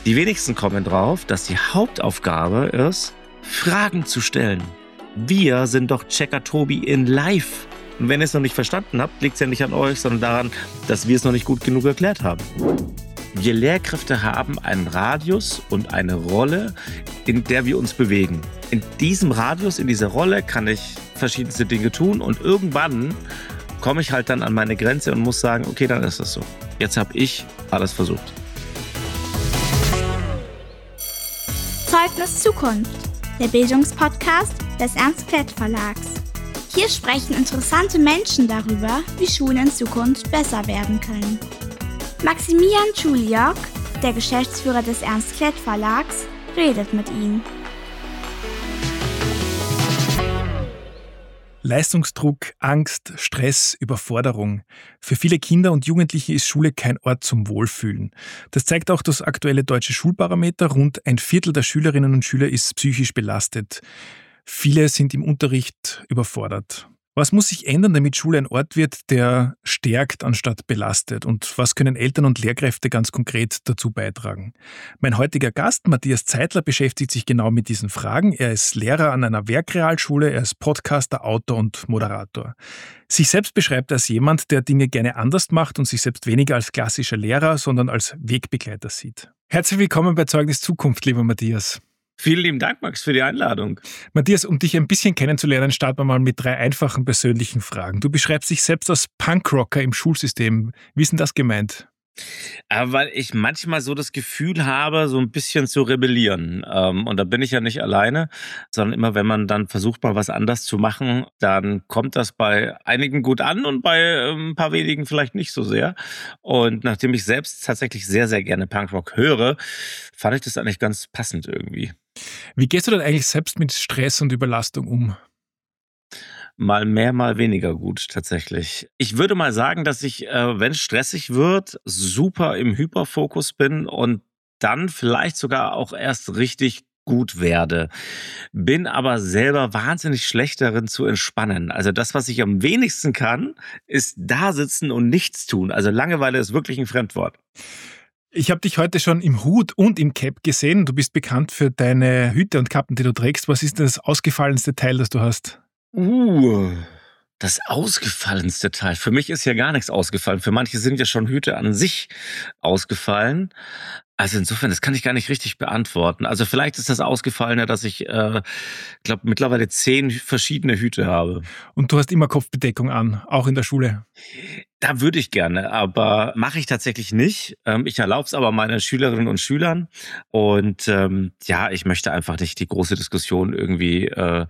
Die wenigsten kommen drauf, dass die Hauptaufgabe ist, Fragen zu stellen. Wir sind doch Checker Tobi in live. Und wenn ihr es noch nicht verstanden habt, liegt es ja nicht an euch, sondern daran, dass wir es noch nicht gut genug erklärt haben. Wir Lehrkräfte haben einen Radius und eine Rolle, in der wir uns bewegen. In diesem Radius, in dieser Rolle kann ich verschiedenste Dinge tun und irgendwann komme ich halt dann an meine Grenze und muss sagen, okay, dann ist das so. Jetzt habe ich alles versucht. Zeugnis Zukunft, der Bildungspodcast des Ernst Klett Verlags. Hier sprechen interessante Menschen darüber, wie Schulen in Zukunft besser werden können. Maximilian Schuljok, der Geschäftsführer des Ernst Klett Verlags, redet mit ihnen. Leistungsdruck, Angst, Stress, Überforderung. Für viele Kinder und Jugendliche ist Schule kein Ort zum Wohlfühlen. Das zeigt auch das aktuelle deutsche Schulbarometer. Rund ein Viertel der Schülerinnen und Schüler ist psychisch belastet. Viele sind im Unterricht überfordert. Was muss sich ändern, damit Schule ein Ort wird, der stärkt anstatt belastet? Und was können Eltern und Lehrkräfte ganz konkret dazu beitragen? Mein heutiger Gast, Matthias Zeitler, beschäftigt sich genau mit diesen Fragen. Er ist Lehrer an einer Werkrealschule, er ist Podcaster, Autor und Moderator. Sich selbst beschreibt er als jemand, der Dinge gerne anders macht und sich selbst weniger als klassischer Lehrer, sondern als Wegbegleiter sieht. Herzlich willkommen bei Zeugnis Zukunft, lieber Matthias. Vielen lieben Dank, Max, für die Einladung. Matthias, um dich ein bisschen kennenzulernen, starten wir mal mit 3 einfachen persönlichen Fragen. Du beschreibst dich selbst als Punkrocker im Schulsystem. Wie ist denn das gemeint? Weil ich manchmal so das Gefühl habe, so ein bisschen zu rebellieren. Und da bin ich ja nicht alleine, sondern immer, wenn man dann versucht, mal was anders zu machen, dann kommt das bei einigen gut an und bei ein paar wenigen vielleicht nicht so sehr. Und nachdem ich selbst tatsächlich sehr, sehr gerne Punkrock höre, fand ich das eigentlich ganz passend irgendwie. Wie gehst du denn eigentlich selbst mit Stress und Überlastung um? Mal mehr, mal weniger gut tatsächlich. Ich würde mal sagen, dass ich, wenn es stressig wird, super im Hyperfokus bin und dann vielleicht sogar auch erst richtig gut werde. Bin aber selber wahnsinnig schlecht darin zu entspannen. Also das, was ich am wenigsten kann, ist da sitzen und nichts tun. Also Langeweile ist wirklich ein Fremdwort. Ich habe dich heute schon im Hut und im Cap gesehen. Du bist bekannt für deine Hüte und Kappen, die du trägst. Was ist denn das ausgefallenste Teil, das du hast? Das ausgefallenste Teil. Für mich ist ja gar nichts ausgefallen. Für manche sind ja schon Hüte an sich ausgefallen. Also insofern, das kann ich gar nicht richtig beantworten. Also vielleicht ist das Ausgefallene, dass ich, glaube mittlerweile 10 verschiedene Hüte habe. Und du hast immer Kopfbedeckung an, auch in der Schule? Da würde ich gerne, aber mache ich tatsächlich nicht. Ich erlaube es aber meinen Schülerinnen und Schülern. Und ich möchte einfach nicht die große Diskussion irgendwie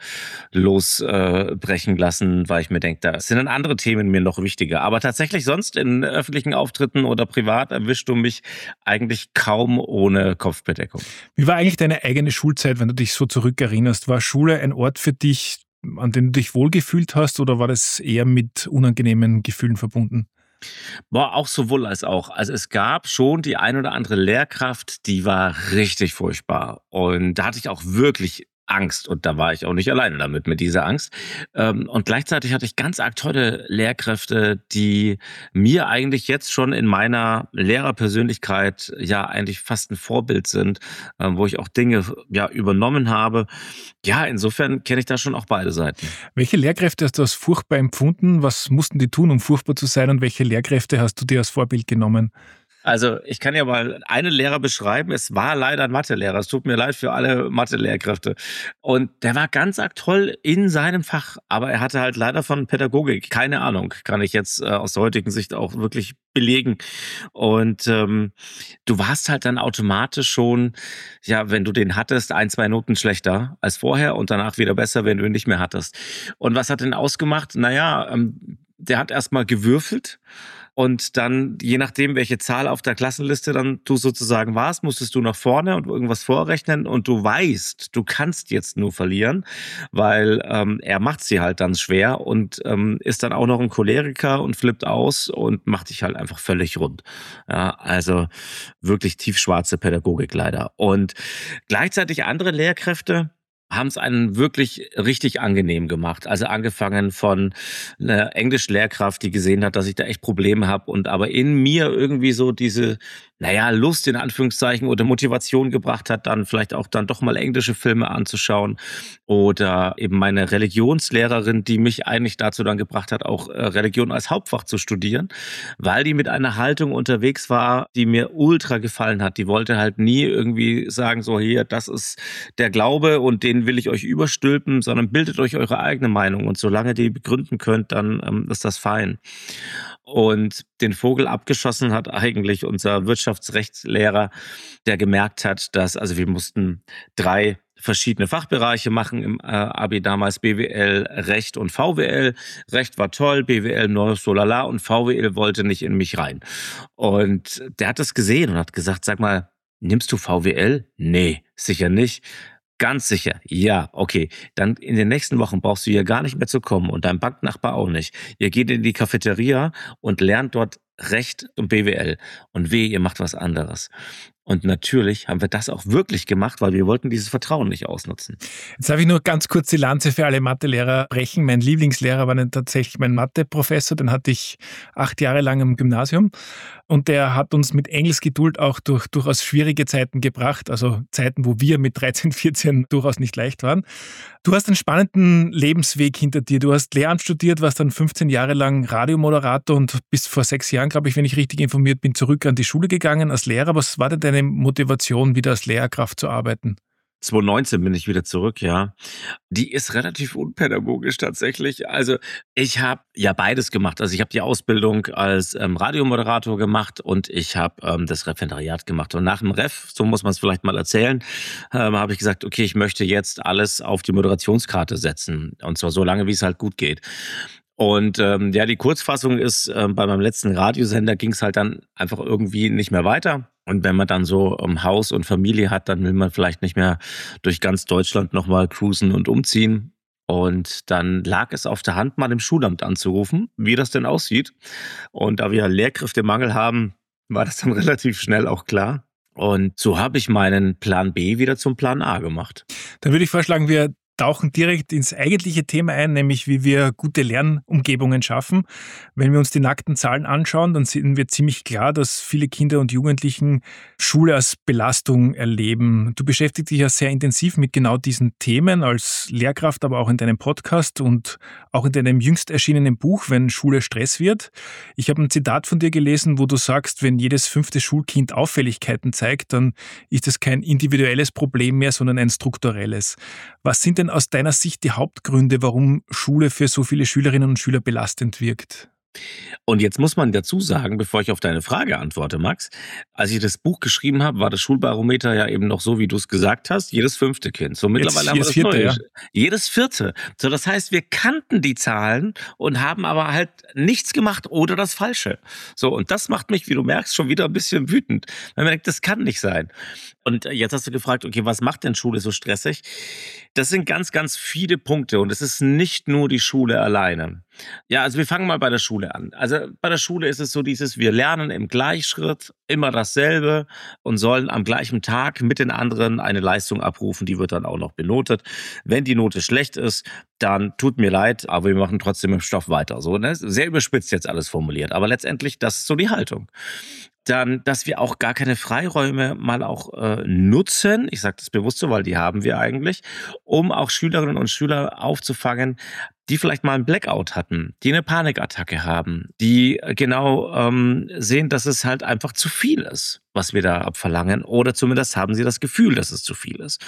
losbrechen lassen, weil ich mir denke, da sind dann andere Themen mir noch wichtiger. Aber tatsächlich sonst in öffentlichen Auftritten oder privat erwischst du mich eigentlich kaum ohne Kopfbedeckung. Wie war eigentlich deine eigene Schulzeit, wenn du dich so zurückerinnerst? War Schule ein Ort für dich, an dem du dich wohlgefühlt hast, oder war das eher mit unangenehmen Gefühlen verbunden? Auch sowohl als auch. Also es gab schon die ein oder andere Lehrkraft, die war richtig furchtbar. Und da hatte ich auch wirklich Angst. Und da war ich auch nicht alleine damit, mit dieser Angst. Und gleichzeitig hatte ich ganz arg tolle Lehrkräfte, die mir eigentlich jetzt schon in meiner Lehrerpersönlichkeit ja eigentlich fast ein Vorbild sind, wo ich auch Dinge ja übernommen habe. Ja, insofern kenne ich da schon auch beide Seiten. Welche Lehrkräfte hast du als furchtbar empfunden? Was mussten die tun, um furchtbar zu sein? Und welche Lehrkräfte hast du dir als Vorbild genommen? Also ich kann ja mal einen Lehrer beschreiben. Es war leider ein Mathelehrer. Es tut mir leid für alle Mathe-Lehrkräfte. Und der war ganz arg toll in seinem Fach. Aber er hatte halt leider von Pädagogik keine Ahnung. Kann ich jetzt aus der heutigen Sicht auch wirklich belegen. Und du warst halt dann automatisch schon, ja, wenn du den hattest, 1, 2 Noten schlechter als vorher und danach wieder besser, wenn du ihn nicht mehr hattest. Und was hat denn ausgemacht? Naja, der hat erstmal gewürfelt. Und dann, je nachdem, welche Zahl auf der Klassenliste dann du sozusagen warst, musstest du nach vorne und irgendwas vorrechnen. Und du weißt, du kannst jetzt nur verlieren, weil er macht sie halt dann schwer und ist dann auch noch ein Choleriker und flippt aus und macht dich halt einfach völlig rund. Ja, also wirklich tiefschwarze Pädagogik leider. Und gleichzeitig andere Lehrkräfte haben es einen wirklich richtig angenehm gemacht. Also angefangen von einer Englischlehrkraft, die gesehen hat, dass ich da echt Probleme habe und aber in mir irgendwie so diese naja, Lust in Anführungszeichen oder Motivation gebracht hat, dann vielleicht auch dann doch mal englische Filme anzuschauen. Oder eben meine Religionslehrerin, die mich eigentlich dazu dann gebracht hat, auch Religion als Hauptfach zu studieren, weil die mit einer Haltung unterwegs war, die mir ultra gefallen hat. Die wollte halt nie irgendwie sagen, so hier, das ist der Glaube und den will ich euch überstülpen, sondern bildet euch eure eigene Meinung. Und solange ihr die begründen könnt, dann ist das fein. Und den Vogel abgeschossen hat eigentlich unser Wirtschaftsrechtslehrer, der gemerkt hat, dass, also wir mussten 3 verschiedene Fachbereiche machen im Abi damals, BWL, Recht und VWL. Recht war toll, BWL nur so lala und VWL wollte nicht in mich rein. Und der hat das gesehen und hat gesagt, sag mal, nimmst du VWL? Nee, sicher nicht. Ganz sicher, ja, okay. Dann in den nächsten Wochen brauchst du hier gar nicht mehr zu kommen und dein Banknachbar auch nicht. Ihr geht in die Cafeteria und lernt dort Recht und BWL. Und wehe, ihr macht was anderes. Und natürlich haben wir das auch wirklich gemacht, weil wir wollten dieses Vertrauen nicht ausnutzen. Jetzt darf ich nur ganz kurz die Lanze für alle Mathelehrer brechen. Mein Lieblingslehrer war dann tatsächlich mein Matheprofessor, den hatte ich 8 Jahre lang im Gymnasium. Und der hat uns mit Engelsgeduld auch durch durchaus schwierige Zeiten gebracht, also Zeiten, wo wir mit 13, 14 durchaus nicht leicht waren. Du hast einen spannenden Lebensweg hinter dir. Du hast Lehramt studiert, warst dann 15 Jahre lang Radiomoderator und bis vor 6 Jahren, glaube ich, wenn ich richtig informiert bin, zurück an die Schule gegangen als Lehrer. Was war denn deine Motivation, wieder als Lehrkraft zu arbeiten? 2019 bin ich wieder zurück, ja. Die ist relativ unpädagogisch tatsächlich. Also ich habe ja beides gemacht. Also ich habe die Ausbildung als Radiomoderator gemacht und ich habe das Referendariat gemacht. Und nach dem Ref, so muss man es vielleicht mal erzählen, habe ich gesagt, okay, ich möchte jetzt alles auf die Moderationskarte setzen. Und zwar so lange, wie es halt gut geht. Und ja, die Kurzfassung ist, bei meinem letzten Radiosender ging es halt dann einfach irgendwie nicht mehr weiter. Und wenn man dann so Haus und Familie hat, dann will man vielleicht nicht mehr durch ganz Deutschland nochmal cruisen und umziehen. Und dann lag es auf der Hand, mal im Schulamt anzurufen, wie das denn aussieht. Und da wir Lehrkräftemangel haben, war das dann relativ schnell auch klar. Und so habe ich meinen Plan B wieder zum Plan A gemacht. Dann würde ich vorschlagen, wir tauchen direkt ins eigentliche Thema ein, nämlich wie wir gute Lernumgebungen schaffen. Wenn wir uns die nackten Zahlen anschauen, dann sehen wir ziemlich klar, dass viele Kinder und Jugendlichen Schule als Belastung erleben. Du beschäftigst dich ja sehr intensiv mit genau diesen Themen als Lehrkraft, aber auch in deinem Podcast und auch in deinem jüngst erschienenen Buch, wenn Schule Stress wird. Ich habe ein Zitat von dir gelesen, wo du sagst, wenn jedes 5. Schulkind Auffälligkeiten zeigt, dann ist das kein individuelles Problem mehr, sondern ein strukturelles. Was sind denn aus deiner Sicht die Hauptgründe, warum Schule für so viele Schülerinnen und Schüler belastend wirkt? Und jetzt muss man dazu sagen, bevor ich auf deine Frage antworte, Max, als ich das Buch geschrieben habe, war das Schulbarometer ja eben noch so, wie du es gesagt hast, jedes 5. Kind. So mittlerweile haben wir das Vierte, Neue. ja. Jedes 4. So, das heißt, wir kannten die Zahlen und haben aber halt nichts gemacht oder das Falsche. So, und das macht mich, wie du merkst, schon wieder ein bisschen wütend. Weil man denkt, das kann nicht sein. Und jetzt hast du gefragt, okay, was macht denn Schule so stressig? Das sind ganz, ganz viele Punkte und es ist nicht nur die Schule alleine. Ja, also wir fangen mal bei der Schule an. Also bei der Schule ist es so wir lernen im Gleichschritt immer dasselbe und sollen am gleichen Tag mit den anderen eine Leistung abrufen, die wird dann auch noch benotet. Wenn die Note schlecht ist, dann tut mir leid, aber wir machen trotzdem im Stoff weiter. So, ne? Sehr überspitzt jetzt alles formuliert, aber letztendlich, das ist so die Haltung. Dann, dass wir auch gar keine Freiräume mal auch nutzen, ich sage das bewusst so, weil die haben wir eigentlich, um auch Schülerinnen und Schüler aufzufangen, die vielleicht mal einen Blackout hatten, die eine Panikattacke haben, die genau sehen, dass es halt einfach zu viel ist, was wir da abverlangen, oder zumindest haben sie das Gefühl, dass es zu viel ist.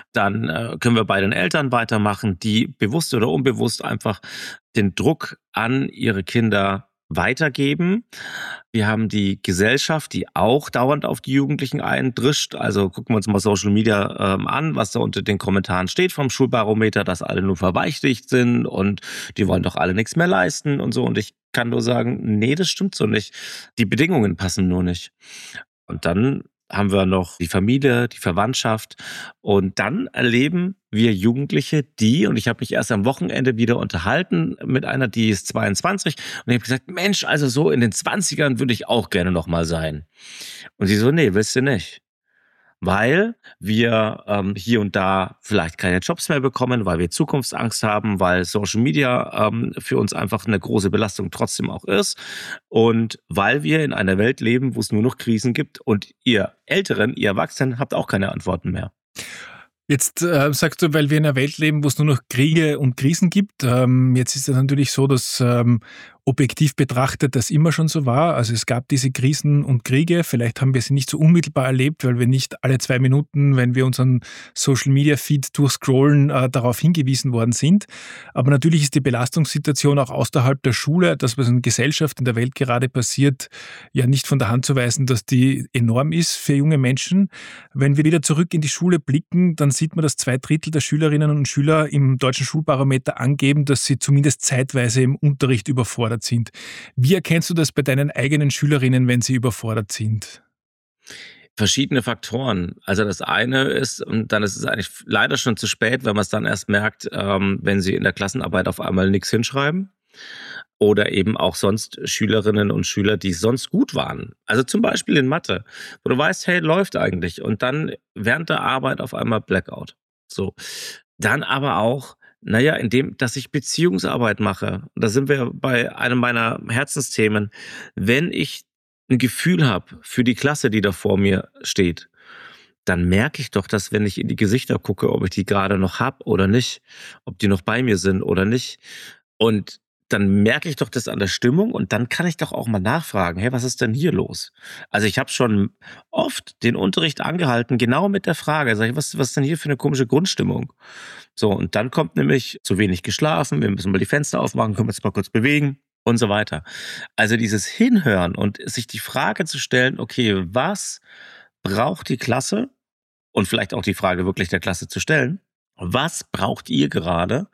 Dann können wir bei den Eltern weitermachen, die bewusst oder unbewusst einfach den Druck an ihre Kinder weitergeben. Wir haben die Gesellschaft, die auch dauernd auf die Jugendlichen eindrischt. Also gucken wir uns mal Social Media an, was da unter den Kommentaren steht vom Schulbarometer, dass alle nur verweichlicht sind und die wollen doch alle nichts mehr leisten und so. Und ich kann nur sagen, nee, das stimmt so nicht. Die Bedingungen passen nur nicht. Und dann haben wir noch die Familie, die Verwandtschaft und dann erleben wir Jugendliche, und ich habe mich erst am Wochenende wieder unterhalten mit einer, die ist 22 und ich habe gesagt, Mensch, also so in den 20ern würde ich auch gerne noch mal sein. Und sie so, nee, willst du nicht. weil wir hier und da vielleicht keine Jobs mehr bekommen, weil wir Zukunftsangst haben, weil Social Media für uns einfach eine große Belastung trotzdem auch ist und weil wir in einer Welt leben, wo es nur noch Krisen gibt und ihr Älteren, ihr Erwachsenen habt auch keine Antworten mehr. Jetzt sagst du, weil wir in einer Welt leben, wo es nur noch Kriege und Krisen gibt. Jetzt ist es natürlich so, dass objektiv betrachtet das immer schon so war. Also es gab diese Krisen und Kriege. Vielleicht haben wir sie nicht so unmittelbar erlebt, weil wir nicht alle 2 Minuten, wenn wir unseren Social-Media-Feed durchscrollen, darauf hingewiesen worden sind. Aber natürlich ist die Belastungssituation auch außerhalb der Schule, das, was in der Gesellschaft, in der Welt gerade passiert, ja nicht von der Hand zu weisen, dass die enorm ist für junge Menschen. Wenn wir wieder zurück in die Schule blicken, dann sieht man, dass 2/3 der Schülerinnen und Schüler im deutschen Schulbarometer angeben, dass sie zumindest zeitweise im Unterricht überfordert sind. Wie erkennst du das bei deinen eigenen Schülerinnen, wenn sie überfordert sind? Verschiedene Faktoren. Also das eine ist, und dann ist es eigentlich leider schon zu spät, wenn man es dann erst merkt, wenn sie in der Klassenarbeit auf einmal nichts hinschreiben. Oder eben auch sonst Schülerinnen und Schüler, die sonst gut waren. Also zum Beispiel in Mathe, wo du weißt, hey, läuft eigentlich. Und dann während der Arbeit auf einmal Blackout. So. Dann aber auch, indem, dass ich Beziehungsarbeit mache. Und da sind wir bei einem meiner Herzensthemen. Wenn ich ein Gefühl habe für die Klasse, die da vor mir steht, dann merke ich doch, dass wenn ich in die Gesichter gucke, ob ich die gerade noch habe oder nicht, ob die noch bei mir sind oder nicht. Und dann merke ich doch das an der Stimmung und dann kann ich doch auch mal nachfragen, hey, was ist denn hier los? Also ich habe schon oft den Unterricht angehalten, genau mit der Frage, sag ich, was ist denn hier für eine komische Grundstimmung? So, und dann kommt nämlich zu wenig geschlafen, wir müssen mal die Fenster aufmachen, können wir uns mal kurz bewegen und so weiter. Also dieses Hinhören und sich die Frage zu stellen, okay, was braucht die Klasse? Und vielleicht auch die Frage wirklich der Klasse zu stellen, was braucht ihr gerade,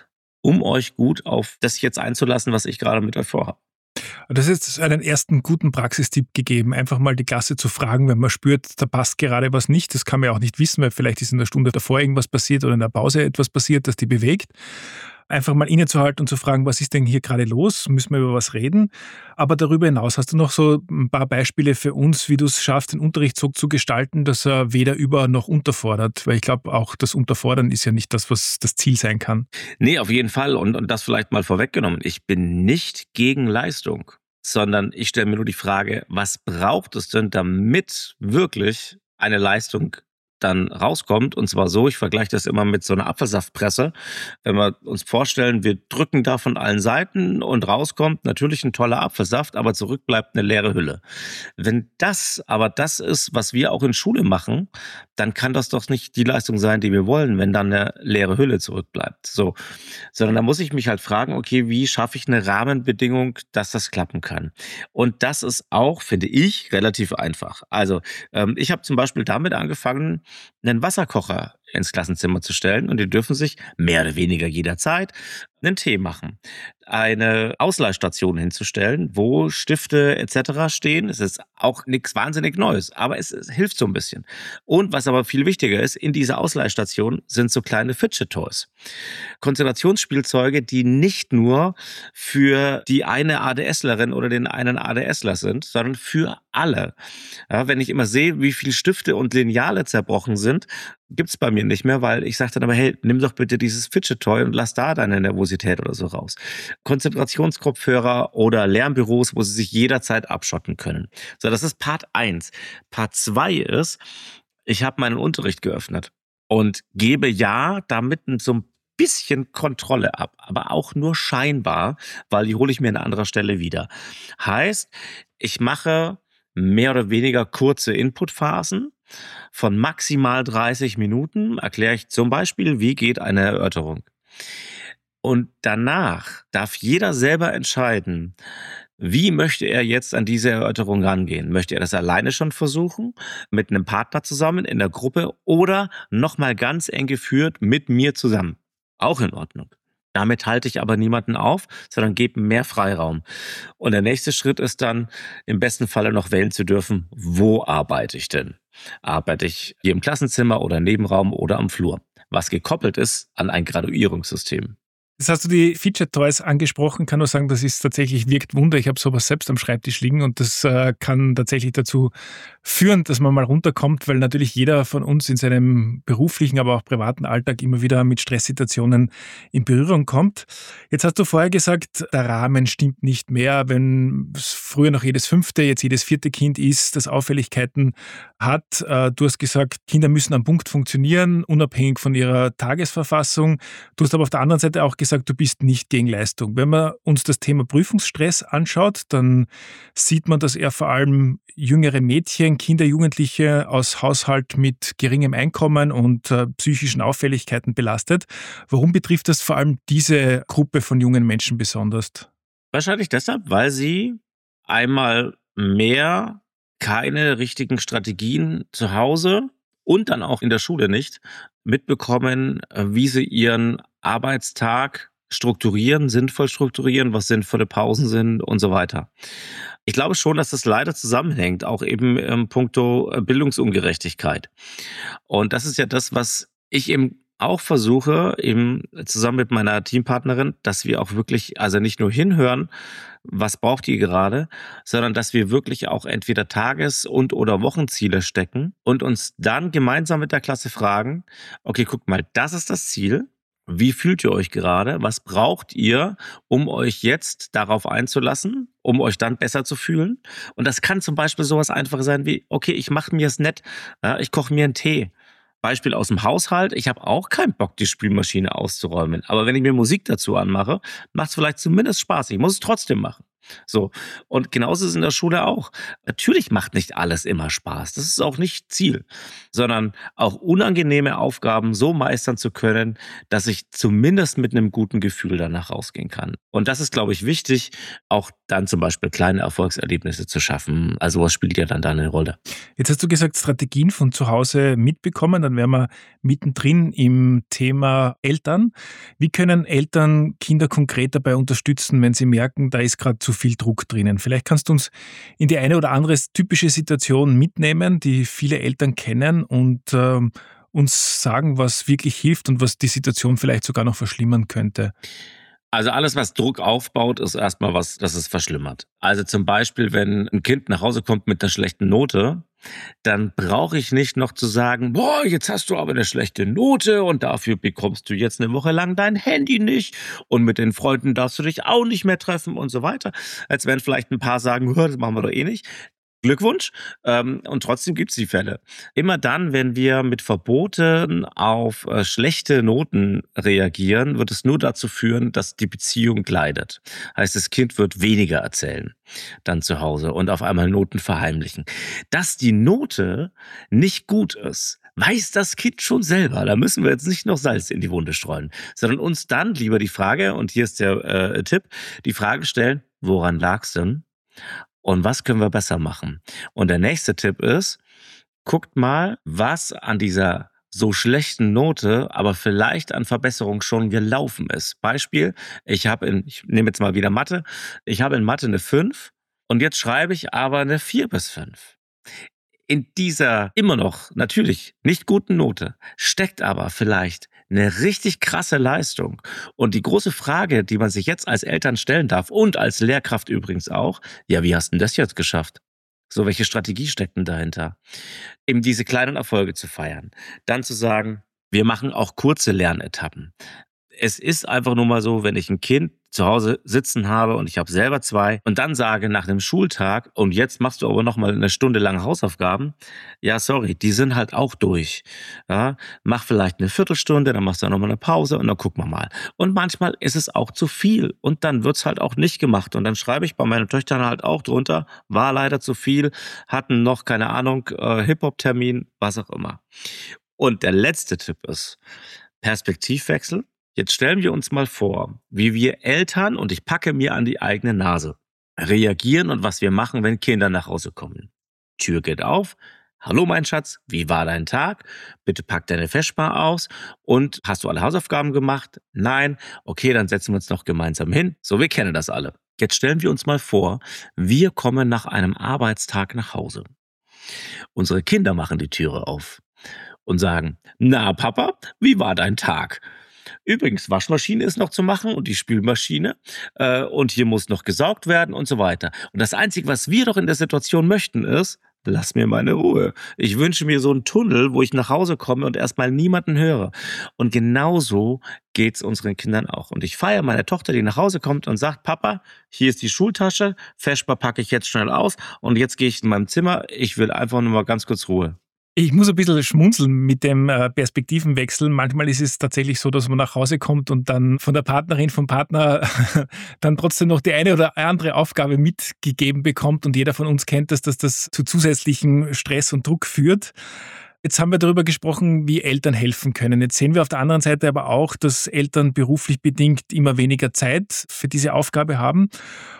um euch gut auf das jetzt einzulassen, was ich gerade mit euch vorhabe? Das ist jetzt einen ersten guten Praxistipp gegeben, einfach mal die Klasse zu fragen, wenn man spürt, da passt gerade was nicht. Das kann man ja auch nicht wissen, weil vielleicht ist in der Stunde davor irgendwas passiert oder in der Pause etwas passiert, das die bewegt. Einfach mal innezuhalten und zu fragen, was ist denn hier gerade los? Müssen wir über was reden? Aber darüber hinaus hast du noch so ein paar Beispiele für uns, wie du es schaffst, den Unterricht so zu gestalten, dass er weder über- noch unterfordert. Weil ich glaube, auch das Unterfordern ist ja nicht das, was das Ziel sein kann. Nee, auf jeden Fall. Und das vielleicht mal vorweggenommen. Ich bin nicht gegen Leistung, sondern ich stelle mir nur die Frage, was braucht es denn, damit wirklich eine Leistung dann rauskommt. Und zwar so, ich vergleiche das immer mit so einer Apfelsaftpresse. Wenn wir uns vorstellen, wir drücken da von allen Seiten und rauskommt natürlich ein toller Apfelsaft, aber zurück bleibt eine leere Hülle. Wenn das aber das ist, was wir auch in Schule machen, dann kann das doch nicht die Leistung sein, die wir wollen, wenn dann eine leere Hülle zurückbleibt. So. Sondern da muss ich mich halt fragen, okay, wie schaffe ich eine Rahmenbedingung, dass das klappen kann? Und das ist auch, finde ich, relativ einfach. Also ich habe zum Beispiel damit angefangen, einen Wasserkocher ins Klassenzimmer zu stellen und die dürfen sich mehr oder weniger jederzeit einen Tee machen. Eine Ausleihstation hinzustellen, wo Stifte etc. stehen. Es ist auch nichts wahnsinnig Neues, aber es hilft so ein bisschen. Und was aber viel wichtiger ist, in dieser Ausleihstation sind so kleine Fidget Toys. Konzentrationsspielzeuge, die nicht nur für die eine ADSlerin oder den einen ADSler sind, sondern für alle. Ja, wenn ich immer sehe, wie viele Stifte und Lineale zerbrochen sind, gibt's bei mir nicht mehr, weil ich sage dann aber, hey, nimm doch bitte dieses Fidget-Toy und lass da deine Nervosität oder so raus. Konzentrationskopfhörer oder Lernbüros, wo sie sich jederzeit abschotten können. So, das ist Part 1. Part 2 ist, ich habe meinen Unterricht geöffnet und gebe ja damit so ein bisschen Kontrolle ab, aber auch nur scheinbar, weil die hole ich mir an anderer Stelle wieder. Heißt, ich mache mehr oder weniger kurze Inputphasen von maximal 30 Minuten, erkläre ich zum Beispiel, wie geht eine Erörterung. Und danach darf jeder selber entscheiden, wie möchte er jetzt an diese Erörterung rangehen? Möchte er das alleine schon versuchen, mit einem Partner zusammen in der Gruppe oder nochmal ganz eng geführt mit mir zusammen? Auch in Ordnung. Damit halte ich aber niemanden auf, sondern gebe mehr Freiraum. Und der nächste Schritt ist dann, im besten Falle noch wählen zu dürfen, wo arbeite ich denn? Arbeite ich hier im Klassenzimmer oder im Nebenraum oder am Flur? Was gekoppelt ist an ein Graduierungssystem. Das hast du die Fidget Toys angesprochen, kann nur sagen, das ist tatsächlich, wirkt Wunder. Ich habe sowas selbst am Schreibtisch liegen und das kann tatsächlich dazu führen, dass man mal runterkommt, weil natürlich jeder von uns in seinem beruflichen, aber auch privaten Alltag immer wieder mit Stresssituationen in Berührung kommt. Jetzt hast du vorher gesagt, der Rahmen stimmt nicht mehr, wenn es früher noch jedes 5., jetzt jedes 4. Kind ist, das Auffälligkeiten hat. Du hast gesagt, Kinder müssen am Punkt funktionieren, unabhängig von ihrer Tagesverfassung. Du hast aber auf der anderen Seite auch gesagt, du bist nicht gegen Leistung. Wenn man uns das Thema Prüfungsstress anschaut, dann sieht man, dass er vor allem jüngere Mädchen, Kinder, Jugendliche aus Haushalt mit geringem Einkommen und psychischen Auffälligkeiten belastet. Warum betrifft das vor allem diese Gruppe von jungen Menschen besonders? Wahrscheinlich deshalb, weil sie einmal mehr keine richtigen Strategien zu Hause und dann auch in der Schule nicht mitbekommen, wie sie ihren Arbeitstag strukturieren, sinnvoll strukturieren, was sinnvolle Pausen sind und so weiter. Ich glaube schon, dass das leider zusammenhängt, auch eben puncto Bildungsungerechtigkeit. Und das ist ja das, was ich eben auch versuche, eben zusammen mit meiner Teampartnerin, dass wir auch wirklich, also nicht nur hinhören, was braucht ihr gerade, sondern dass wir wirklich auch entweder Tages- und oder Wochenziele stecken und uns dann gemeinsam mit der Klasse fragen, okay, guck mal, das ist das Ziel. Wie fühlt ihr euch gerade? Was braucht ihr, um euch jetzt darauf einzulassen, um euch dann besser zu fühlen? Und das kann zum Beispiel sowas Einfaches sein wie, okay, ich mache mir es nett, ja, ich koche mir einen Tee. Beispiel aus dem Haushalt, ich habe auch keinen Bock, die Spülmaschine auszuräumen. Aber wenn ich mir Musik dazu anmache, macht es vielleicht zumindest Spaß. Ich muss es trotzdem machen. So. Und genauso ist es in der Schule auch. Natürlich macht nicht alles immer Spaß. Das ist auch nicht Ziel. Sondern auch unangenehme Aufgaben so meistern zu können, dass ich zumindest mit einem guten Gefühl danach rausgehen kann. Und das ist, glaube ich, wichtig, auch dann zum Beispiel kleine Erfolgserlebnisse zu schaffen. Also was spielt ja dann da eine Rolle? Jetzt hast du gesagt, Strategien von zu Hause mitbekommen, dann wären wir mittendrin im Thema Eltern. Wie können Eltern Kinder konkret dabei unterstützen, wenn sie merken, da ist gerade zu viel Druck drinnen? Vielleicht kannst du uns in die eine oder andere typische Situation mitnehmen, die viele Eltern kennen und uns sagen, was wirklich hilft und was die Situation vielleicht sogar noch verschlimmern könnte. Also alles, was Druck aufbaut, ist erstmal was, das es verschlimmert. Also zum Beispiel, wenn ein Kind nach Hause kommt mit einer schlechten Note, dann brauche ich nicht noch zu sagen, boah, jetzt hast du aber eine schlechte Note und dafür bekommst du jetzt eine Woche lang dein Handy nicht und mit den Freunden darfst du dich auch nicht mehr treffen und so weiter. Als wenn vielleicht ein paar sagen, das machen wir doch eh nicht. Glückwunsch. Und trotzdem gibt es die Fälle. Immer dann, wenn wir mit Verboten auf schlechte Noten reagieren, wird es nur dazu führen, dass die Beziehung leidet. Heißt, das Kind wird weniger erzählen dann zu Hause und auf einmal Noten verheimlichen. Dass die Note nicht gut ist, weiß das Kind schon selber. Da müssen wir jetzt nicht noch Salz in die Wunde streuen, sondern uns dann lieber die Frage, und hier ist der Tipp, die Frage stellen, woran lag's denn? Und was können wir besser machen? Und der nächste Tipp ist, guckt mal, was an dieser so schlechten Note, aber vielleicht an Verbesserung schon gelaufen ist. Beispiel, ich nehme jetzt mal wieder Mathe, ich habe in Mathe eine 5 und jetzt schreibe ich aber eine 4 bis 5. In dieser immer noch natürlich nicht guten Note steckt aber vielleicht eine richtig krasse Leistung. Und die große Frage, die man sich jetzt als Eltern stellen darf und als Lehrkraft übrigens auch, ja, wie hast du denn das jetzt geschafft? So, welche Strategie steckt denn dahinter? Eben diese kleinen Erfolge zu feiern. Dann zu sagen, wir machen auch kurze Lernetappen. Es ist einfach nur mal so, wenn ich ein Kind zu Hause sitzen habe und ich habe selber 2 und dann sage nach einem Schultag, und jetzt machst du aber noch mal eine Stunde lang Hausaufgaben, ja, sorry, die sind halt auch durch. Ja, mach vielleicht eine Viertelstunde, dann machst du noch mal eine Pause und dann gucken wir mal. Und manchmal ist es auch zu viel und dann wird's halt auch nicht gemacht. Und dann schreibe ich bei meinen Töchtern halt auch drunter, war leider zu viel, hatten noch, keine Ahnung, Hip-Hop-Termin, was auch immer. Und der letzte Tipp ist Perspektivwechsel. Jetzt stellen wir uns mal vor, wie wir Eltern, und ich packe mir an die eigene Nase, reagieren und was wir machen, wenn Kinder nach Hause kommen. Tür geht auf. Hallo mein Schatz, wie war dein Tag? Bitte pack deine Feschbar aus. Und hast du alle Hausaufgaben gemacht? Nein? Okay, dann setzen wir uns noch gemeinsam hin. So, wir kennen das alle. Jetzt stellen wir uns mal vor, wir kommen nach einem Arbeitstag nach Hause. Unsere Kinder machen die Türe auf und sagen, na Papa, wie war dein Tag? Übrigens, Waschmaschine ist noch zu machen und die Spülmaschine und hier muss noch gesaugt werden und so weiter. Und das Einzige, was wir doch in der Situation möchten, ist, lass mir meine Ruhe. Ich wünsche mir so einen Tunnel, wo ich nach Hause komme und erstmal niemanden höre. Und genauso geht's unseren Kindern auch. Und ich feiere meine Tochter, die nach Hause kommt und sagt, Papa, hier ist die Schultasche, Vesper packe ich jetzt schnell aus und jetzt gehe ich in meinem Zimmer. Ich will einfach nur mal ganz kurz Ruhe. Ich muss ein bisschen schmunzeln mit dem Perspektivenwechsel. Manchmal ist es tatsächlich so, dass man nach Hause kommt und dann von der Partnerin, vom Partner dann trotzdem noch die eine oder andere Aufgabe mitgegeben bekommt und jeder von uns kennt das, dass das zu zusätzlichem Stress und Druck führt. Jetzt haben wir darüber gesprochen, wie Eltern helfen können. Jetzt sehen wir auf der anderen Seite aber auch, dass Eltern beruflich bedingt immer weniger Zeit für diese Aufgabe haben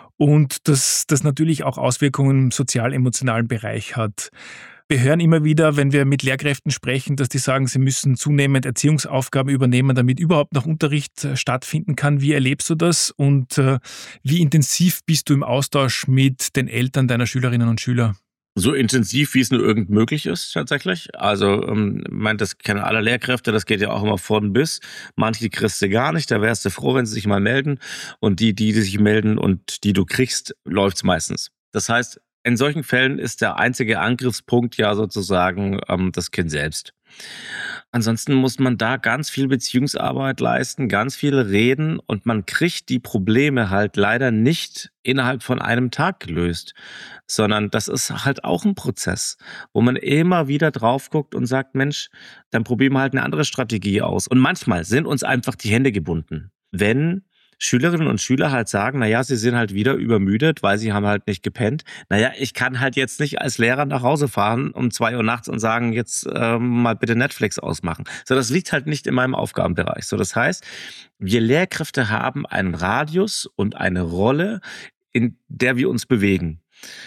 und dass das natürlich auch Auswirkungen im sozial-emotionalen Bereich hat. Wir hören immer wieder, wenn wir mit Lehrkräften sprechen, dass die sagen, sie müssen zunehmend Erziehungsaufgaben übernehmen, damit überhaupt noch Unterricht stattfinden kann. Wie erlebst du das und wie intensiv bist du im Austausch mit den Eltern deiner Schülerinnen und Schüler? So intensiv, wie es nur irgend möglich ist, tatsächlich. Also, das kennen alle Lehrkräfte, das geht ja auch immer von bis. Manche kriegst du gar nicht, da wärst du froh, wenn sie sich mal melden. Und die sich melden und die du kriegst, läuft's meistens. Das heißt, in solchen Fällen ist der einzige Angriffspunkt ja sozusagen das Kind selbst. Ansonsten muss man da ganz viel Beziehungsarbeit leisten, ganz viel reden und man kriegt die Probleme halt leider nicht innerhalb von einem Tag gelöst, sondern das ist halt auch ein Prozess, wo man immer wieder drauf guckt und sagt, Mensch, dann probieren wir halt eine andere Strategie aus. Und manchmal sind uns einfach die Hände gebunden. Wenn Schülerinnen und Schüler halt sagen, naja, sie sind halt wieder übermüdet, weil sie haben halt nicht gepennt. Naja, ich kann halt jetzt nicht als Lehrer nach Hause fahren um 2 Uhr nachts und sagen, jetzt mal bitte Netflix ausmachen. So, das liegt halt nicht in meinem Aufgabenbereich. So, das heißt, wir Lehrkräfte haben einen Radius und eine Rolle, in der wir uns bewegen.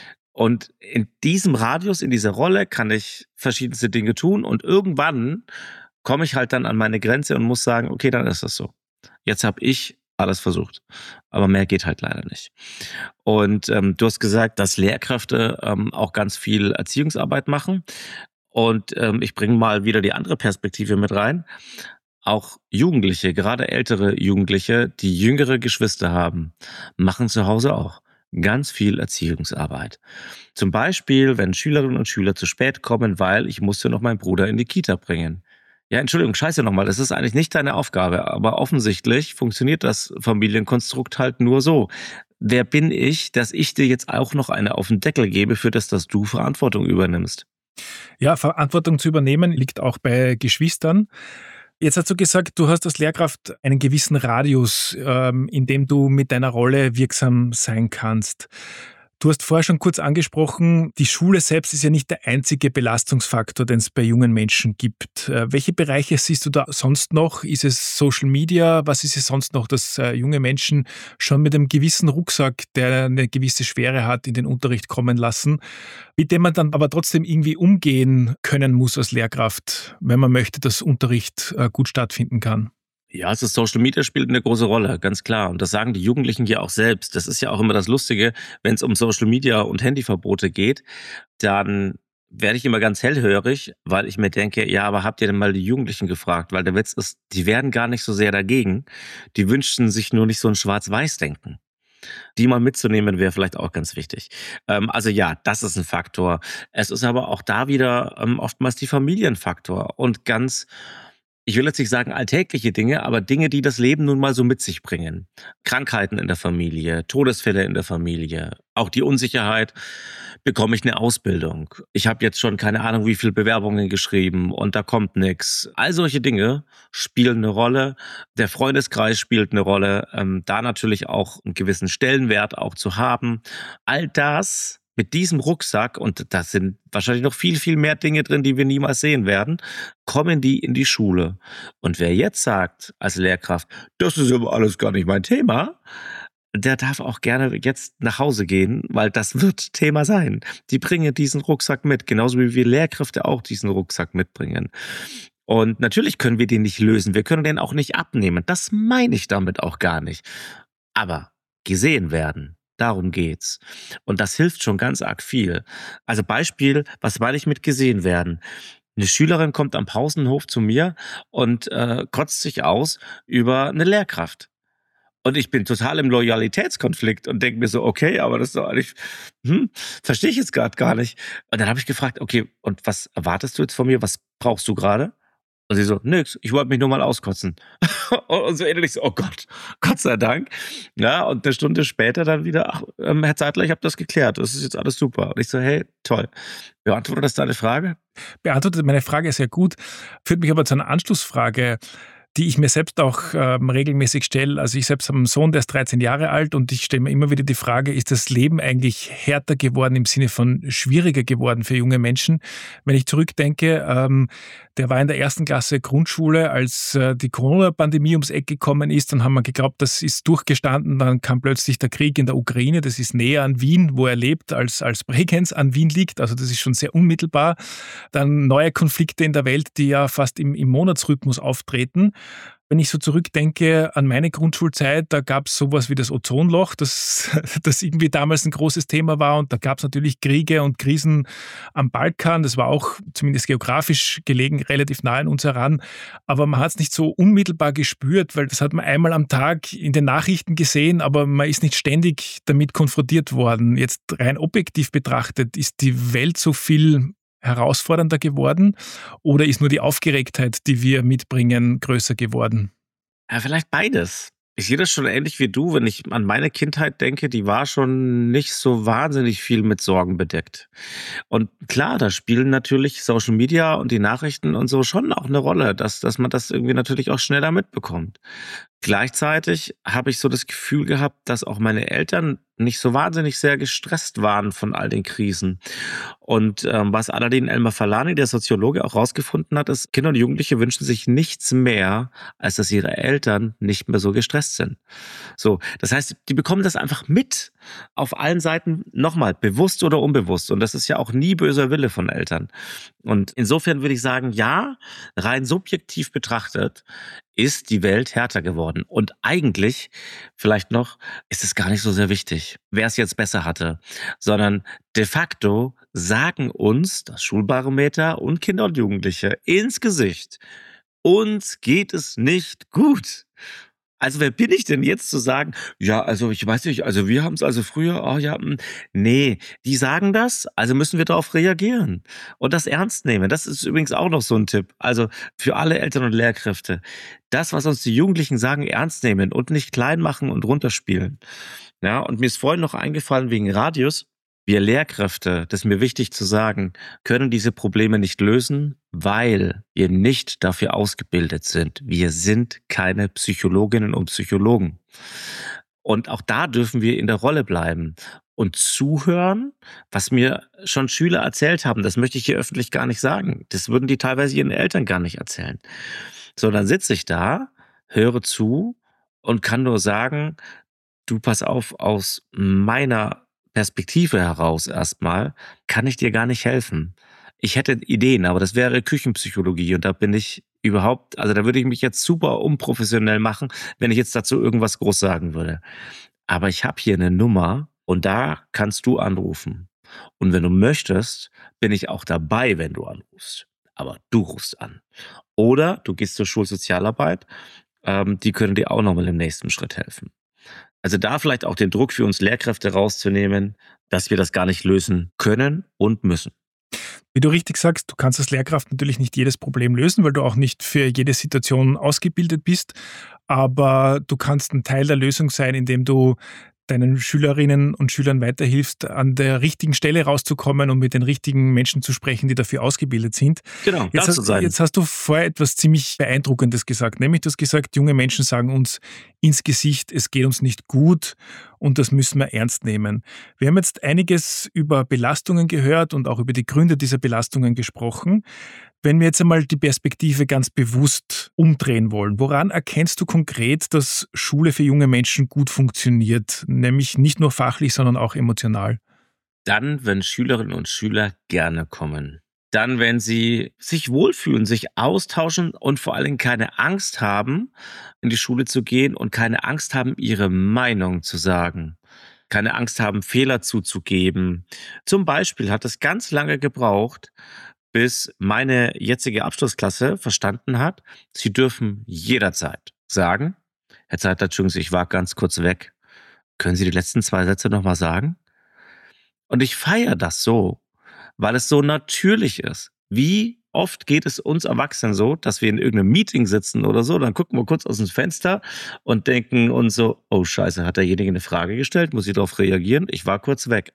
Und in diesem Radius, in dieser Rolle kann ich verschiedenste Dinge tun und irgendwann komme ich halt dann an meine Grenze und muss sagen, okay, dann ist das so. Jetzt habe ich alles versucht. Aber mehr geht halt leider nicht. Und du hast gesagt, dass Lehrkräfte auch ganz viel Erziehungsarbeit machen. Und ich bringe mal wieder die andere Perspektive mit rein. Auch Jugendliche, gerade ältere Jugendliche, die jüngere Geschwister haben, machen zu Hause auch ganz viel Erziehungsarbeit. Zum Beispiel, wenn Schülerinnen und Schüler zu spät kommen, weil ich musste noch meinen Bruder in die Kita bringen. Ja, Entschuldigung, scheiße nochmal, das ist eigentlich nicht deine Aufgabe, aber offensichtlich funktioniert das Familienkonstrukt halt nur so. Wer bin ich, dass ich dir jetzt auch noch eine auf den Deckel gebe, für das, dass du Verantwortung übernimmst? Ja, Verantwortung zu übernehmen liegt auch bei Geschwistern. Jetzt hast du gesagt, du hast als Lehrkraft einen gewissen Radius, in dem du mit deiner Rolle wirksam sein kannst. Du hast vorher schon kurz angesprochen, die Schule selbst ist ja nicht der einzige Belastungsfaktor, den es bei jungen Menschen gibt. Welche Bereiche siehst du da sonst noch? Ist es Social Media? Was ist es sonst noch, dass junge Menschen schon mit einem gewissen Rucksack, der eine gewisse Schwere hat, in den Unterricht kommen lassen, mit dem man dann aber trotzdem irgendwie umgehen können muss als Lehrkraft, wenn man möchte, dass Unterricht gut stattfinden kann? Ja, also Social Media spielt eine große Rolle, ganz klar. Und das sagen die Jugendlichen ja auch selbst. Das ist ja auch immer das Lustige, wenn es um Social Media und Handyverbote geht, dann werde ich immer ganz hellhörig, weil ich mir denke, ja, aber habt ihr denn mal die Jugendlichen gefragt? Weil der Witz ist, die werden gar nicht so sehr dagegen. Die wünschten sich nur nicht so ein Schwarz-Weiß-Denken. Die mal mitzunehmen, wäre vielleicht auch ganz wichtig. Also ja, das ist ein Faktor. Es ist aber auch da wieder oftmals die Familienfaktor und ganz, ich will jetzt nicht sagen alltägliche Dinge, aber Dinge, die das Leben nun mal so mit sich bringen. Krankheiten in der Familie, Todesfälle in der Familie, auch die Unsicherheit, bekomme ich eine Ausbildung? Ich habe jetzt schon keine Ahnung, wie viele Bewerbungen geschrieben und da kommt nichts. All solche Dinge spielen eine Rolle. Der Freundeskreis spielt eine Rolle. Da natürlich auch einen gewissen Stellenwert auch zu haben. All das mit diesem Rucksack, und da sind wahrscheinlich noch viel, viel mehr Dinge drin, die wir niemals sehen werden, kommen die in die Schule. Und wer jetzt sagt, als Lehrkraft, das ist aber alles gar nicht mein Thema, der darf auch gerne jetzt nach Hause gehen, weil das wird Thema sein. Die bringen diesen Rucksack mit, genauso wie wir Lehrkräfte auch diesen Rucksack mitbringen. Und natürlich können wir den nicht lösen, wir können den auch nicht abnehmen. Das meine ich damit auch gar nicht. Aber gesehen werden, darum geht's. Und das hilft schon ganz arg viel. Also Beispiel, was meine ich mit gesehen werden? Eine Schülerin kommt am Pausenhof zu mir und, kotzt sich aus über eine Lehrkraft. Und ich bin total im Loyalitätskonflikt und denke mir so: „Okay, aber das ist doch eigentlich verstehe ich jetzt gerade gar nicht.“ Und dann habe ich gefragt: „Okay, und was erwartest du jetzt von mir? Was brauchst du gerade?“ Und sie so: „Nix, ich wollte mich nur mal auskotzen.“ Und so innerlich so: „Oh Gott, Gott sei Dank.“ Ja, und 'ne Stunde später dann wieder: „Ach, Herr Zeitler, ich habe das geklärt. Das ist jetzt alles super.“ Und ich so: „Hey, toll. Beantwortet das deine Frage?“ Beantwortet meine Frage sehr gut, führt mich aber zu einer Anschlussfrage, die ich mir selbst auch regelmäßig stelle. Also ich selbst habe einen Sohn, der ist 13 Jahre alt und ich stelle mir immer wieder die Frage, ist das Leben eigentlich härter geworden im Sinne von schwieriger geworden für junge Menschen? Wenn ich zurückdenke, der war in der ersten Klasse Grundschule, als die Corona-Pandemie ums Eck gekommen ist, dann haben wir geglaubt, das ist durchgestanden, dann kam plötzlich der Krieg in der Ukraine, das ist näher an Wien, wo er lebt, als Bregenz an Wien liegt, also das ist schon sehr unmittelbar. Dann neue Konflikte in der Welt, die ja fast im Monatsrhythmus auftreten. Wenn ich so zurückdenke an meine Grundschulzeit, da gab es sowas wie das Ozonloch, das, das irgendwie damals ein großes Thema war. Und da gab es natürlich Kriege und Krisen am Balkan. Das war auch zumindest geografisch gelegen relativ nah an uns heran. Aber man hat es nicht so unmittelbar gespürt, weil das hat man einmal am Tag in den Nachrichten gesehen, aber man ist nicht ständig damit konfrontiert worden. Jetzt rein objektiv betrachtet, ist die Welt so viel herausfordernder geworden oder ist nur die Aufgeregtheit, die wir mitbringen, größer geworden? Ja, vielleicht beides. Ich sehe das schon ähnlich wie du, wenn ich an meine Kindheit denke, die war schon nicht so wahnsinnig viel mit Sorgen bedeckt. Und klar, da spielen natürlich Social Media und die Nachrichten und so schon auch eine Rolle, dass man das irgendwie natürlich auch schneller mitbekommt. Gleichzeitig habe ich so das Gefühl gehabt, dass auch meine Eltern nicht so wahnsinnig sehr gestresst waren von all den Krisen. Und, was Aladdin Elmar-Falani, der Soziologe, auch rausgefunden hat, ist, Kinder und Jugendliche wünschen sich nichts mehr, als dass ihre Eltern nicht mehr so gestresst sind. So, das heißt, die bekommen das einfach mit auf allen Seiten, nochmal bewusst oder unbewusst. Und das ist ja auch nie böser Wille von Eltern. Und insofern würde ich sagen, ja, rein subjektiv betrachtet ist die Welt härter geworden. Und eigentlich, vielleicht noch, ist es gar nicht so sehr wichtig, wer es jetzt besser hatte, sondern de facto sagen uns das Schulbarometer und Kinder und Jugendliche ins Gesicht, uns geht es nicht gut. Also wer bin ich denn jetzt zu sagen, ja, also ich weiß nicht, also wir haben es also früher, oh ja, nee, die sagen das, also müssen wir darauf reagieren und das ernst nehmen. Das ist übrigens auch noch so ein Tipp. Also für alle Eltern und Lehrkräfte, das, was uns die Jugendlichen sagen, ernst nehmen und nicht klein machen und runterspielen. Ja, und mir ist vorhin noch eingefallen wegen Radius. Wir Lehrkräfte, das ist mir wichtig zu sagen, können diese Probleme nicht lösen, weil wir nicht dafür ausgebildet sind. Wir sind keine Psychologinnen und Psychologen. Und auch da dürfen wir in der Rolle bleiben und zuhören, was mir schon Schüler erzählt haben. Das möchte ich hier öffentlich gar nicht sagen. Das würden die teilweise ihren Eltern gar nicht erzählen. So, dann sitze ich da, höre zu und kann nur sagen, du pass auf, aus meiner Perspektive heraus erstmal kann ich dir gar nicht helfen. Ich hätte Ideen, aber das wäre Küchenpsychologie und da bin ich überhaupt, also da würde ich mich jetzt super unprofessionell machen, wenn ich jetzt dazu irgendwas groß sagen würde. Aber ich habe hier eine Nummer und da kannst du anrufen. Und wenn du möchtest, bin ich auch dabei, wenn du anrufst. Aber du rufst an. Oder du gehst zur Schulsozialarbeit, die können dir auch nochmal im nächsten Schritt helfen. Also da vielleicht auch den Druck für uns Lehrkräfte rauszunehmen, dass wir das gar nicht lösen können und müssen. Wie du richtig sagst, du kannst als Lehrkraft natürlich nicht jedes Problem lösen, weil du auch nicht für jede Situation ausgebildet bist. Aber du kannst ein Teil der Lösung sein, indem du deinen Schülerinnen und Schülern weiterhilfst, an der richtigen Stelle rauszukommen und mit den richtigen Menschen zu sprechen, die dafür ausgebildet sind. Genau, das zu sein. Jetzt hast du vorher etwas ziemlich Beeindruckendes gesagt, nämlich du hast gesagt, junge Menschen sagen uns ins Gesicht, es geht uns nicht gut und das müssen wir ernst nehmen. Wir haben jetzt einiges über Belastungen gehört und auch über die Gründe dieser Belastungen gesprochen. Wenn wir jetzt einmal die Perspektive ganz bewusst umdrehen wollen, woran erkennst du konkret, dass Schule für junge Menschen gut funktioniert? Nämlich nicht nur fachlich, sondern auch emotional. Dann, wenn Schülerinnen und Schüler gerne kommen. Dann, wenn sie sich wohlfühlen, sich austauschen und vor allen Dingen keine Angst haben, in die Schule zu gehen und keine Angst haben, ihre Meinung zu sagen. Keine Angst haben, Fehler zuzugeben. Zum Beispiel hat es ganz lange gebraucht, bis meine jetzige Abschlussklasse verstanden hat, sie dürfen jederzeit sagen: „Herr Zeitler, entschuldigen Sie, ich war ganz kurz weg. Können Sie die letzten 2 Sätze noch mal sagen?“ Und ich feiere das so, weil es so natürlich ist. Wie oft geht es uns Erwachsenen so, dass wir in irgendeinem Meeting sitzen oder so, dann gucken wir kurz aus dem Fenster und denken uns so: „Oh Scheiße, hat derjenige eine Frage gestellt? Muss ich darauf reagieren? Ich war kurz weg.“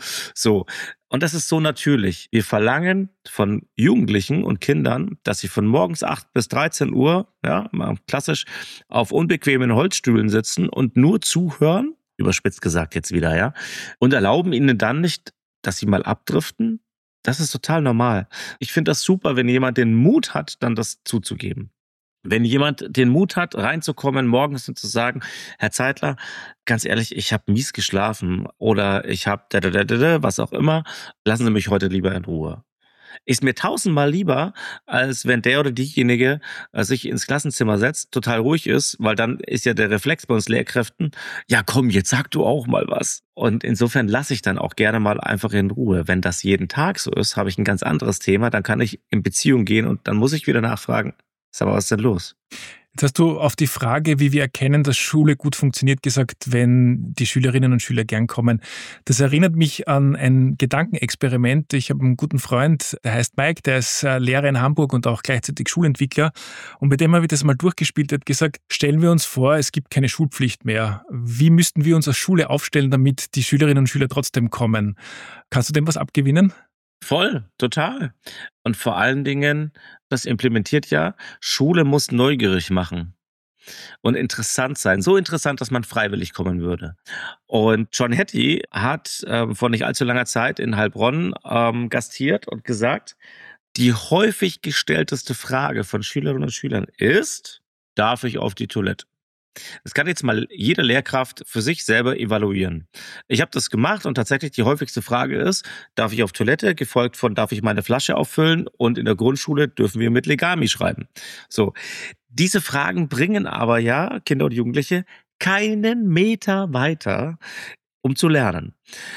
So. Und das ist so natürlich. Wir verlangen von Jugendlichen und Kindern, dass sie von morgens 8 bis 13 Uhr, ja, mal klassisch, auf unbequemen Holzstühlen sitzen und nur zuhören, überspitzt gesagt jetzt wieder, ja, und erlauben ihnen dann nicht, dass sie mal abdriften. Das ist total normal. Ich finde das super, wenn jemand den Mut hat, dann das zuzugeben. Wenn jemand den Mut hat, reinzukommen morgens und zu sagen: „Herr Zeitler, ganz ehrlich, ich habe mies geschlafen oder ich habe da, da, da, da, da, was auch immer. Lassen Sie mich heute lieber in Ruhe.“ Ist mir tausendmal lieber, als wenn der oder diejenige sich ins Klassenzimmer setzt, total ruhig ist, weil dann ist ja der Reflex bei uns Lehrkräften: „Ja komm, jetzt sag du auch mal was.“ Und insofern lasse ich dann auch gerne mal einfach in Ruhe. Wenn das jeden Tag so ist, habe ich ein ganz anderes Thema. Dann kann ich in Beziehung gehen und dann muss ich wieder nachfragen: „Sag mal, was ist denn los?“ Jetzt hast du auf die Frage, wie wir erkennen, dass Schule gut funktioniert, gesagt, wenn die Schülerinnen und Schüler gern kommen. Das erinnert mich an ein Gedankenexperiment. Ich habe einen guten Freund, der heißt Mike, der ist Lehrer in Hamburg und auch gleichzeitig Schulentwickler. Und bei dem habe ich das mal durchgespielt, er hat gesagt, stellen wir uns vor, es gibt keine Schulpflicht mehr. Wie müssten wir uns als Schule aufstellen, damit die Schülerinnen und Schüler trotzdem kommen? Kannst du dem was abgewinnen? Voll, total. Und vor allen Dingen, das implementiert ja, Schule muss neugierig machen und interessant sein. So interessant, dass man freiwillig kommen würde. Und John Hattie hat vor nicht allzu langer Zeit in Heilbronn gastiert und gesagt, die häufig gestellteste Frage von Schülerinnen und Schülern ist: Darf ich auf die Toilette? Das kann jetzt mal jede Lehrkraft für sich selber evaluieren. Ich habe das gemacht und tatsächlich die häufigste Frage ist: Darf ich auf Toilette? Gefolgt von: Darf ich meine Flasche auffüllen? Und in der Grundschule dürfen wir mit Legami schreiben. So, diese Fragen bringen aber ja Kinder und Jugendliche keinen Meter weiter, um zu lernen.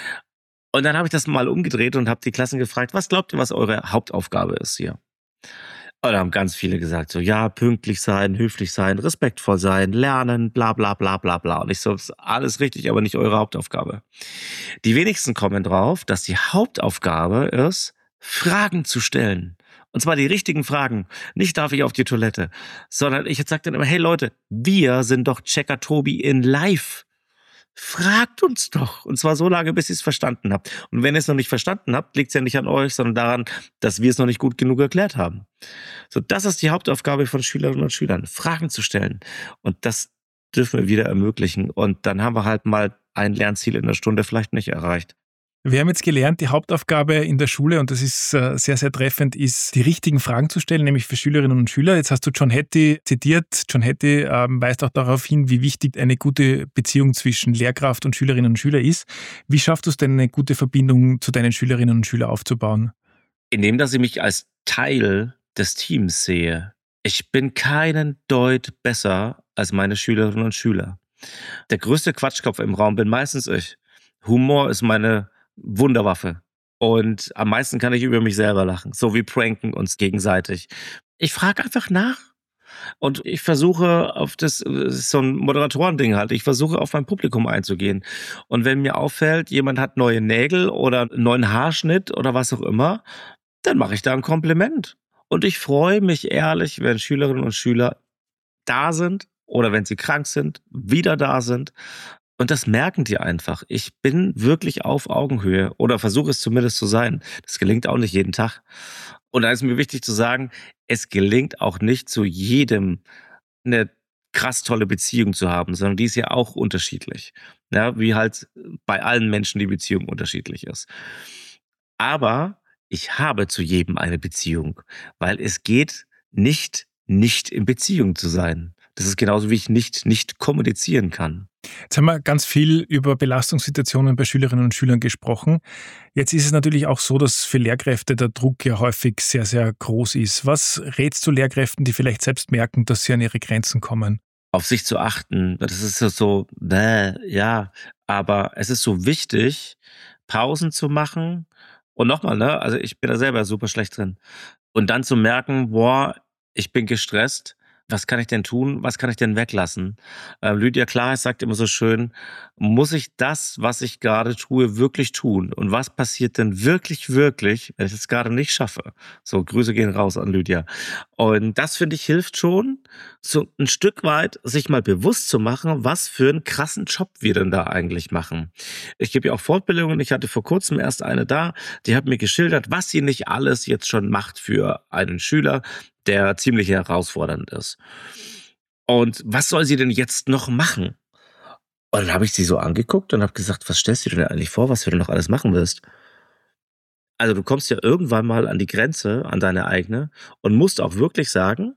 Und dann habe ich das mal umgedreht und habe die Klassen gefragt: Was glaubt ihr, was eure Hauptaufgabe ist hier? Und da haben ganz viele gesagt so: Ja, pünktlich sein, höflich sein, respektvoll sein, lernen, bla bla bla bla bla. Und ich so: Ist alles richtig, aber nicht eure Hauptaufgabe. Die wenigsten kommen drauf, dass die Hauptaufgabe ist, Fragen zu stellen. Und zwar die richtigen Fragen. Nicht: Darf ich auf die Toilette? Sondern ich sage dann immer: Hey Leute, wir sind doch Checker Tobi in live. Fragt uns doch. Und zwar so lange, bis ihr es verstanden habt. Und wenn ihr es noch nicht verstanden habt, liegt es ja nicht an euch, sondern daran, dass wir es noch nicht gut genug erklärt haben. So, das ist die Hauptaufgabe von Schülerinnen und Schülern, Fragen zu stellen. Und das dürfen wir wieder ermöglichen. Und dann haben wir halt mal ein Lernziel in der Stunde vielleicht nicht erreicht. Wir haben jetzt gelernt, die Hauptaufgabe in der Schule, und das ist sehr, sehr treffend, ist, die richtigen Fragen zu stellen, nämlich für Schülerinnen und Schüler. Jetzt hast du John Hattie zitiert. John Hattie weist auch darauf hin, wie wichtig eine gute Beziehung zwischen Lehrkraft und Schülerinnen und Schüler ist. Wie schaffst du es denn, eine gute Verbindung zu deinen Schülerinnen und Schülern aufzubauen? Indem, dass ich mich als Teil des Teams sehe. Ich bin keinen Deut besser als meine Schülerinnen und Schüler. Der größte Quatschkopf im Raum bin meistens ich. Humor ist meine Wunderwaffe. Und am meisten kann ich über mich selber lachen. So wie pranken uns gegenseitig. Ich frage einfach nach. Und ich versuche das ist so ein Moderatoren-Ding halt, ich versuche auf mein Publikum einzugehen. Und wenn mir auffällt, jemand hat neue Nägel oder einen neuen Haarschnitt oder was auch immer, dann mache ich da ein Kompliment. Und ich freue mich ehrlich, wenn Schülerinnen und Schüler da sind oder wenn sie krank sind, wieder da sind. Und das merken die einfach. Ich bin wirklich auf Augenhöhe oder versuche es zumindest zu sein. Das gelingt auch nicht jeden Tag. Und da ist mir wichtig zu sagen, es gelingt auch nicht zu jedem eine krass tolle Beziehung zu haben, sondern die ist ja auch unterschiedlich. Ja, wie halt bei allen Menschen die Beziehung unterschiedlich ist. Aber ich habe zu jedem eine Beziehung, weil es geht nicht in Beziehung zu sein. Das ist genauso wie ich nicht kommunizieren kann. Jetzt haben wir ganz viel über Belastungssituationen bei Schülerinnen und Schülern gesprochen. Jetzt ist es natürlich auch so, dass für Lehrkräfte der Druck ja häufig sehr, sehr groß ist. Was rätst du Lehrkräften, die vielleicht selbst merken, dass sie an ihre Grenzen kommen? Auf sich zu achten, das ist so, ja, aber es ist so wichtig, Pausen zu machen Und nochmal, ne, also ich bin da selber super schlecht drin. Und dann zu merken, boah, ich bin gestresst. Was kann ich denn tun? Was kann ich denn weglassen? Lydia Klarheit sagt immer so schön, muss ich das, was ich gerade tue, wirklich tun? Und was passiert denn wirklich, wirklich, wenn ich es gerade nicht schaffe? So, Grüße gehen raus an Lydia. Und das, finde ich, hilft schon, so ein Stück weit sich mal bewusst zu machen, was für einen krassen Job wir denn da eigentlich machen. Ich gebe ja auch Fortbildungen. Ich hatte vor kurzem erst eine da, die hat mir geschildert, was sie nicht alles jetzt schon macht für einen Schüler, der ziemlich herausfordernd ist. Und was soll sie denn jetzt noch machen? Und dann habe ich sie so angeguckt und habe gesagt, was stellst du dir denn eigentlich vor, was du denn noch alles machen willst? Also du kommst ja irgendwann mal an die Grenze, an deine eigene und musst auch wirklich sagen,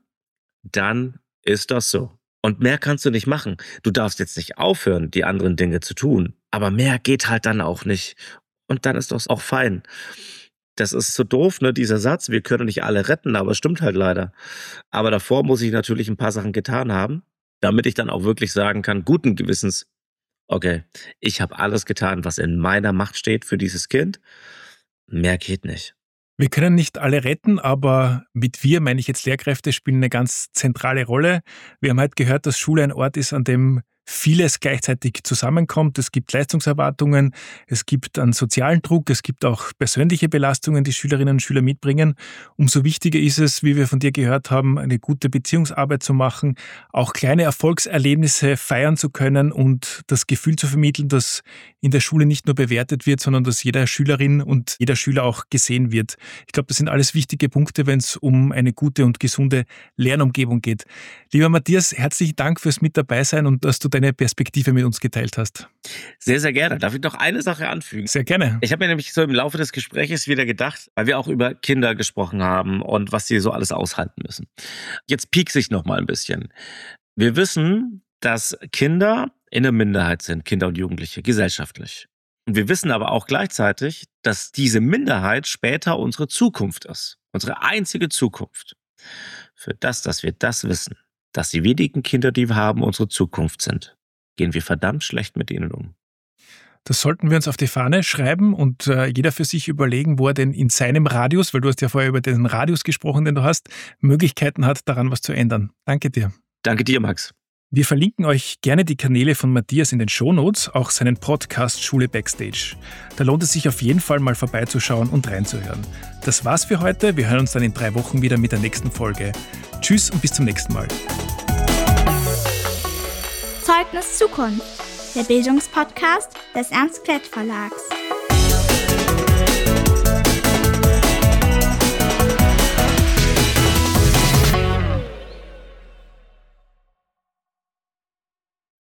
dann ist das so. Und mehr kannst du nicht machen. Du darfst jetzt nicht aufhören, die anderen Dinge zu tun. Aber mehr geht halt dann auch nicht. Und dann ist das auch fein. Das ist so doof, ne, dieser Satz, wir können nicht alle retten, aber es stimmt halt leider. Aber davor muss ich natürlich ein paar Sachen getan haben, damit ich dann auch wirklich sagen kann, guten Gewissens, okay, ich habe alles getan, was in meiner Macht steht für dieses Kind. Mehr geht nicht. Wir können nicht alle retten, aber mit wir meine ich jetzt Lehrkräfte spielen eine ganz zentrale Rolle. Wir haben halt gehört, dass Schule ein Ort ist, an dem vieles gleichzeitig zusammenkommt. Es gibt Leistungserwartungen, es gibt einen sozialen Druck, es gibt auch persönliche Belastungen, die Schülerinnen und Schüler mitbringen. Umso wichtiger ist es, wie wir von dir gehört haben, eine gute Beziehungsarbeit zu machen, auch kleine Erfolgserlebnisse feiern zu können und das Gefühl zu vermitteln, dass in der Schule nicht nur bewertet wird, sondern dass jeder Schülerin und jeder Schüler auch gesehen wird. Ich glaube, das sind alles wichtige Punkte, wenn es um eine gute und gesunde Lernumgebung geht. Lieber Matthias, herzlichen Dank fürs Mit dabei sein und dass du deine Perspektive mit uns geteilt hast. Sehr, sehr gerne. Darf ich noch eine Sache anfügen? Sehr gerne. Ich habe mir nämlich so im Laufe des Gesprächs wieder gedacht, weil wir auch über Kinder gesprochen haben und was sie so alles aushalten müssen. Jetzt piekse ich noch mal ein bisschen. Wir wissen, dass Kinder in der Minderheit sind, Kinder und Jugendliche, gesellschaftlich. Und wir wissen aber auch gleichzeitig, dass diese Minderheit später unsere Zukunft ist. Unsere einzige Zukunft. Für das, dass wir das wissen, dass die wenigen Kinder, die wir haben, unsere Zukunft sind, gehen wir verdammt schlecht mit ihnen um. Das sollten wir uns auf die Fahne schreiben und jeder für sich überlegen, wo er denn in seinem Radius, weil du hast ja vorher über den Radius gesprochen, den du hast, Möglichkeiten hat, daran was zu ändern. Danke dir. Danke dir, Max. Wir verlinken euch gerne die Kanäle von Matthias in den Shownotes, auch seinen Podcast Schule Backstage. Da lohnt es sich auf jeden Fall mal vorbeizuschauen und reinzuhören. Das war's für heute. Wir hören uns dann in 3 Wochen wieder mit der nächsten Folge. Tschüss und bis zum nächsten Mal. Zeugnis Zukunft, der Bildungspodcast des Ernst Klett Verlags.